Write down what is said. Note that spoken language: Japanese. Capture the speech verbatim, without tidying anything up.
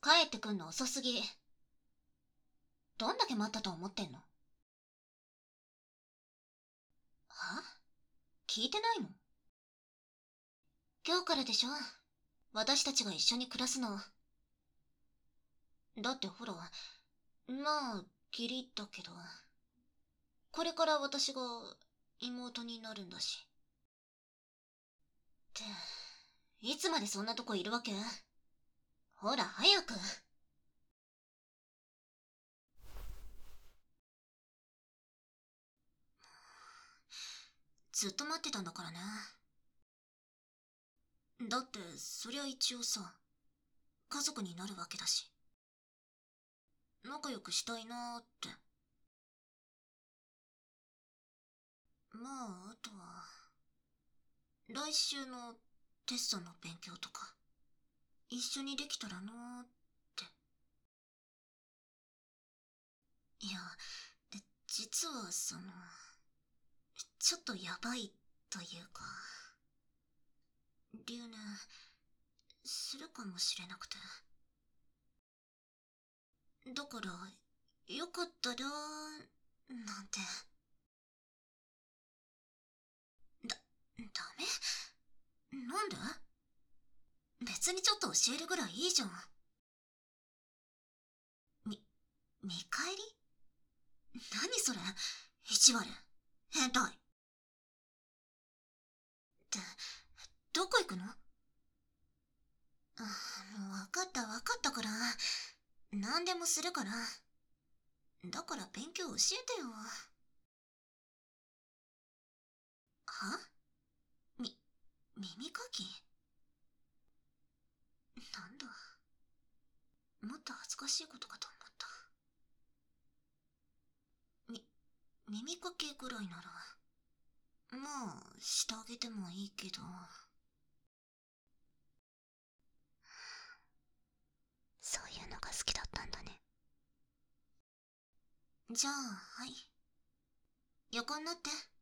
帰ってくんの遅すぎ。どんだけ待ったと思ってんの？は？聞いてないの？今日からでしょ、私たちが一緒に暮らすの。だってほら、まあ、義理だけど、これから私が妹になるんだし。って、いつまでそんなとこいるわけ？ほら、早く。ずっと待ってたんだからね。だって、そりゃ一応さ、家族になるわけだし。仲良くしたいなーって。まあ、あとは、来週のテストの勉強とか、一緒にできたらなーって。いや、で実はその、ちょっとヤバいというか、留年、するかもしれなくて。だから、よかったら、なんて。だ、ダメ？なんで？別にちょっと教えるぐらいいいじゃん。み、見返り？何それ？意地悪。変態。って、どこ行くの？あ、もうわかったわかったから。何でもするから。だから勉強教えてよ。は？み、耳かき？なんだ。もっと恥ずかしいことかと思った。み、耳かきぐらいなら、まあ、してあげてもいいけど。そういうのが好きだったんだね。じゃあ、はい。横になって。